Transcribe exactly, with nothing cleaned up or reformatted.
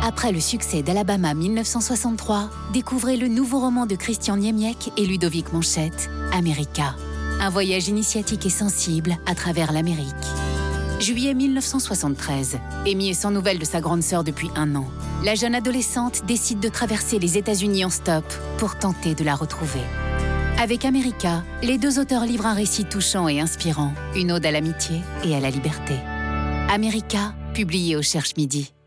Après le succès d'Alabama mille neuf cent soixante-trois, découvrez le nouveau roman de Christian Niemiec et Ludovic Manchette, America. Un voyage initiatique et sensible à travers l'Amérique. Juillet mille neuf cent soixante-treize. Amy est sans nouvelles de sa grande sœur depuis un an. La jeune adolescente décide de traverser les États-Unis en stop pour tenter de la retrouver. Avec America, les deux auteurs livrent un récit touchant et inspirant, une ode à l'amitié et à la liberté. America, publié au Cherche Midi.